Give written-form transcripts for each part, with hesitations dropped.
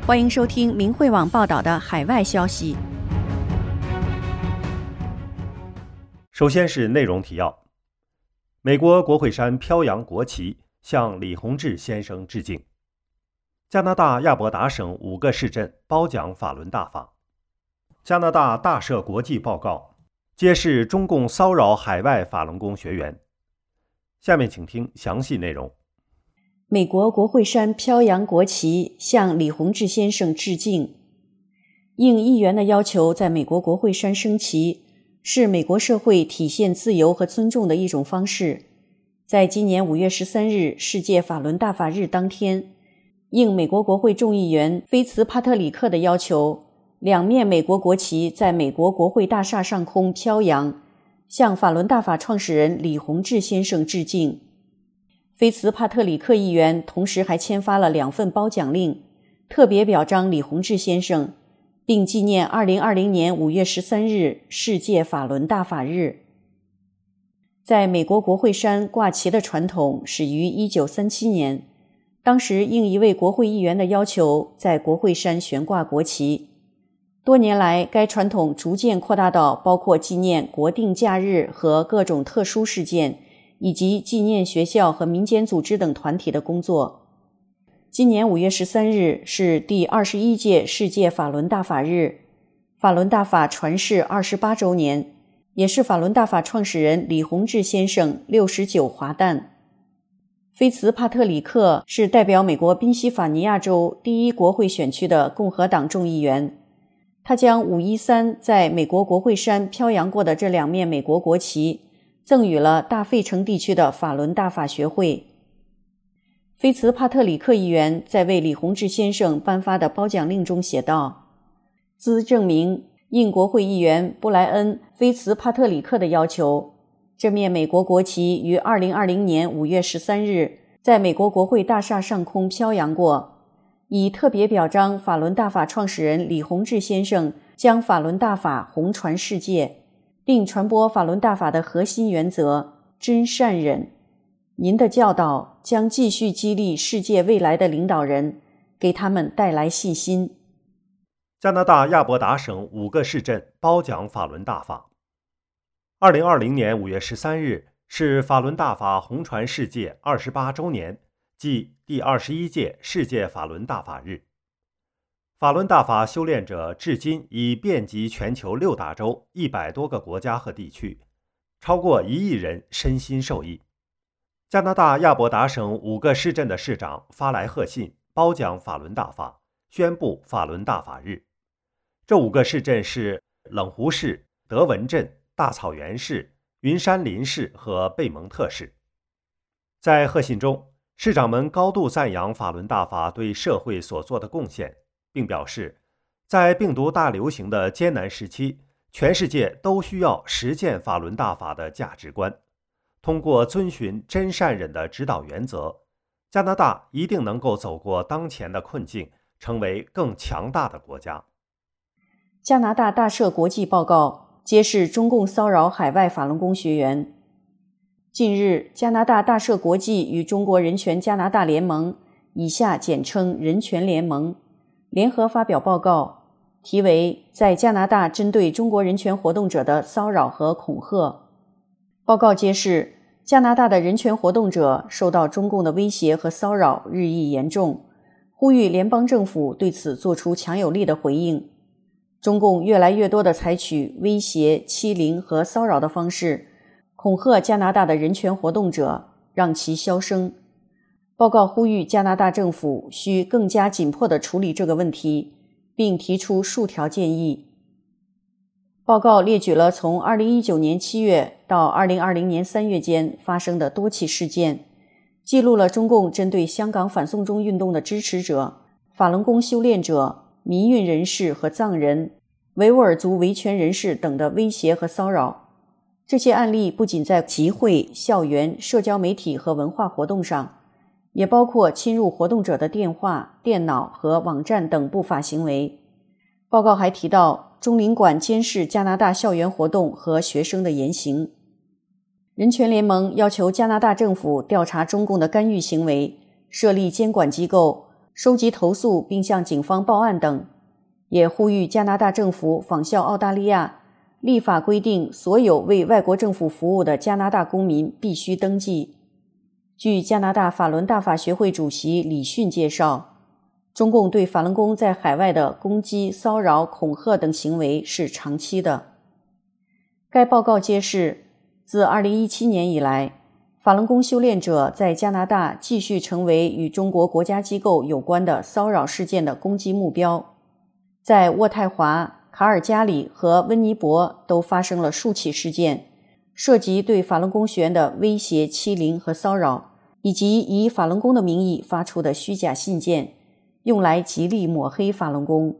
欢迎收听明慧网报道的海外消息。 首先是内容提要：美国国会山飘扬国旗，向李洪志先生致敬；加拿大亚伯达省5个市镇褒奖法轮大法；加拿大大赦国际报告揭示中共骚扰海外法轮功学员。下面请听详细内容。 美国国会山飘扬国旗，向李洪志先生致敬。应议员的要求，在美国国会山升旗，是美国社会体现自由和尊重的一种方式。在今年5月13日世界法轮大法日当天，应美国国会众议员菲茨帕特里克的要求，2面美国国旗在美国国会大厦上空飘扬，向法轮大法创始人李洪志先生致敬。菲茨帕特里克议员同时还签发了2份褒奖令，特别表彰李洪志先生，并纪念2020年5月13日世界法轮大法日。在美国国会山挂旗的传统始于1937年，当时应一位国会议员的要求，在国会山悬挂国旗。多年来，该传统逐渐扩大到包括纪念国定假日和各种特殊事件，以及纪念学校和民间组织等团体的工作。今年5月13日是第21届世界法轮大法日，法轮大法传世28周年，也是法轮大法创始人李洪志先生69华诞。菲茨帕特里克是代表美国宾夕法尼亚州第1国会选区的共和党众议员，他将513在美国国会山飘扬过的这2面美国国旗赠予了大费城地区的法轮大法学会。菲茨帕特里克议员在为李洪志先生颁发的褒奖令中写道：兹证明应国会议员布莱恩·菲茨帕特里克的要求，这面美国国旗于2020年5月13日在美国国会大厦上空飘扬过，以特别表彰法轮大法创始人李洪志先生将法轮大法弘传世界，并传播法轮大法的核心原则真善忍。您的教导将继续激励世界未来的领导人，给他们带来信心。 加拿大亚伯达省5个市镇褒奖法轮大法。2020年5月13日是法轮大法弘传世界28周年，即第21届世界法轮大法日。法轮大法修炼者至今已遍及全球6大洲100多个国家和地区，超过1亿人身心受益。加拿大亚伯达省5个市镇的市长发来贺信，褒奖法轮大法，宣布法轮大法日。这5个市镇是冷湖市、德文镇、大草原市、云山林市和贝蒙特市。在贺信中，市长们高度赞扬法轮大法对社会所做的贡献，并表示，在病毒大流行的艰难时期，全世界都需要实践法轮大法的价值观。通过遵循真善忍的指导原则，加拿大一定能够走过当前的困境，成为更强大的国家。 加拿大大赦国际报告揭示中共骚扰海外法轮功学员。近日，加拿大大赦国际与中国人权加拿大联盟（以下简称人权联盟）联合发表报告，题为《在加拿大针对中国人权活动者的骚扰和恐吓》。报告揭示，加拿大的人权活动者受到中共的威胁和骚扰日益严重，呼吁联邦政府对此做出强有力的回应。中共越来越多地采取威胁、欺凌和骚扰的方式，恐吓加拿大的人权活动者，让其销声。报告呼吁加拿大政府需更加紧迫地处理这个问题，并提出数条建议。报告列举了从2019年7月到2020年3月间发生的多起事件，记录了中共针对香港反送中运动的支持者、法轮功修炼者、民运人士和藏人、维吾尔族维权人士等的威胁和骚扰。这些案例不仅在集会、校园、社交媒体和文化活动上，也包括侵入活动者的电话、电脑和网站等不法行为。报告还提到，中领馆监视加拿大校园活动和学生的言行。人权联盟要求加拿大政府调查中共的干预行为，设立监管机构， 收集投诉并向警方报案等，也呼吁加拿大政府仿效澳大利亚，立法规定所有为外国政府服务的加拿大公民必须登记。据加拿大法伦大法学会主席李迅介绍，中共对法轮功在海外的攻击、骚扰、恐吓等行为是长期的。该报告揭示，自2017年以来，法轮功修炼者在加拿大继续成为与中国国家机构有关的骚扰事件的攻击目标。在渥太华、卡尔加里和温尼伯都发生了数起事件，涉及对法轮功学员的威胁、欺凌和骚扰，以及以法轮功的名义发出的虚假信件，用来极力抹黑法轮功。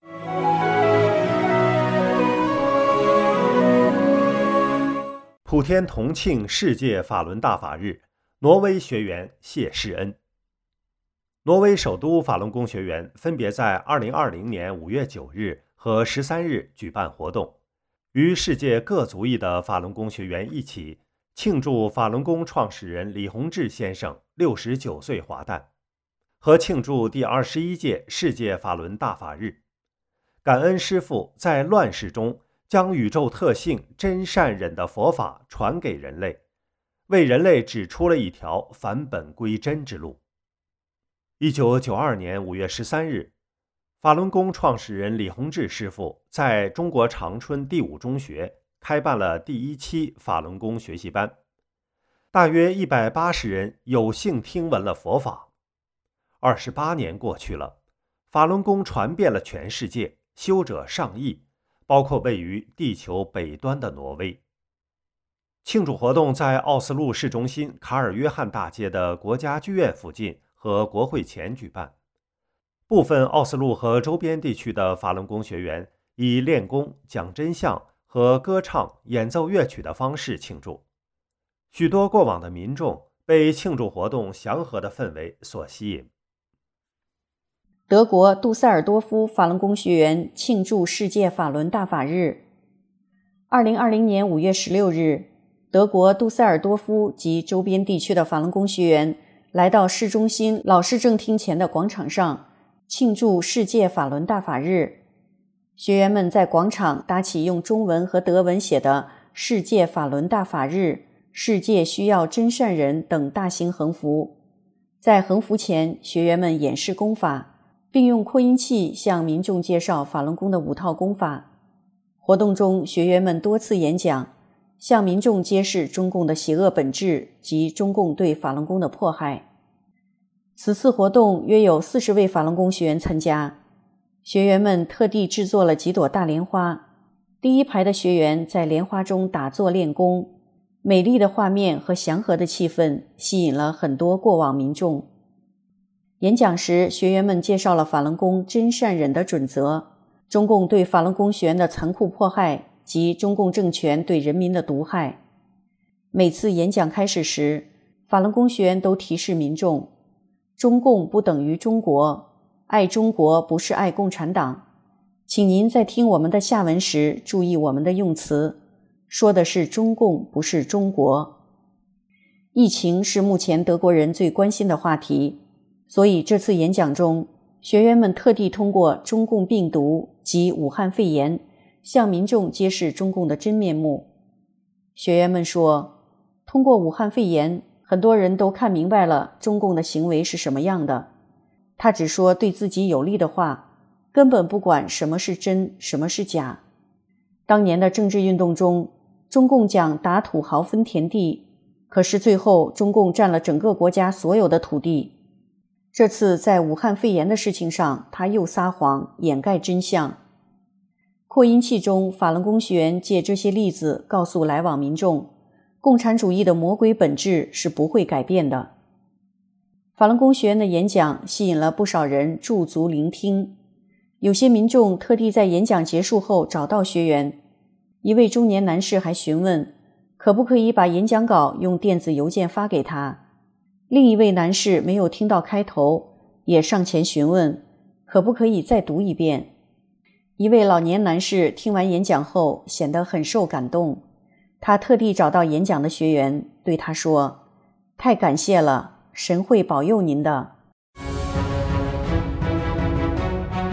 普天同庆世界法轮大法日，挪威学员谢世恩。挪威首都法轮功学员分别在2020年5月9日和13日举办活动，与世界各族裔的法轮功学员一起庆祝法轮功创始人李洪志先生69岁华诞，和庆祝第21届世界法轮大法日，感恩师父在乱世中将宇宙特性真善忍的佛法传给人类，为人类指出了一条返本归真之路。1992年5月13日，法轮功创始人李洪志师父在中国长春第五中学开办了第1期法轮功学习班，大约180人有幸听闻了佛法。28年过去了，法轮功传遍了全世界，修者上亿，包括位于地球北端的挪威。庆祝活动在奥斯陆市中心卡尔约翰大街的国家剧院附近和国会前举办。部分奥斯陆和周边地区的法轮功学员以练功、讲真相和歌唱、演奏乐曲的方式庆祝。许多过往的民众被庆祝活动祥和的氛围所吸引。 德国杜塞尔多夫法轮功学员庆祝世界法轮大法日。2020年5月16日，德国杜塞尔多夫及周边地区的法轮功学员来到市中心老市政厅前的广场上，庆祝世界法轮大法日。学员们在广场搭起用中文和德文写的“世界法轮大法日”、“世界需要真善人”等大型横幅。在横幅前，学员们演示功法，并用扩音器向民众介绍法轮功的5套功法。活动中，学员们多次演讲，向民众揭示中共的邪恶本质及中共对法轮功的迫害。此次活动约有40位法轮功学员参加，学员们特地制作了几朵大莲花，第一排的学员在莲花中打坐练功，美丽的画面和祥和的气氛吸引了很多过往民众。演讲时，学员们介绍了法轮功真善忍的准则，中共对法轮功学员的残酷迫害及中共政权对人民的毒害。每次演讲开始时，法轮功学员都提示民众，中共不等于中国，爱中国不是爱共产党。请您在听我们的下文时注意我们的用词，说的是中共，不是中国。疫情是目前德国人最关心的话题，所以这次演讲中，学员们特地通过中共病毒及武汉肺炎向民众揭示中共的真面目。学员们说，通过武汉肺炎，很多人都看明白了中共的行为是什么样的。他只说对自己有利的话，根本不管什么是真，什么是假。当年的政治运动中，中共讲打土豪分田地，可是最后中共占了整个国家所有的土地。这次在武汉肺炎的事情上，他又撒谎，掩盖真相。扩音器中，法轮功学员借这些例子告诉来往民众，共产主义的魔鬼本质是不会改变的。法轮功学员的演讲吸引了不少人驻足聆听，有些民众特地在演讲结束后找到学员。一位中年男士还询问，可不可以把演讲稿用电子邮件发给他。另一位男士没有听到开头，也上前询问，可不可以再读一遍。一位老年男士听完演讲后显得很受感动，他特地找到演讲的学员，对他说，太感谢了，神会保佑您的。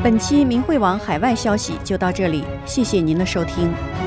本期明慧网海外消息就到这里，谢谢您的收听。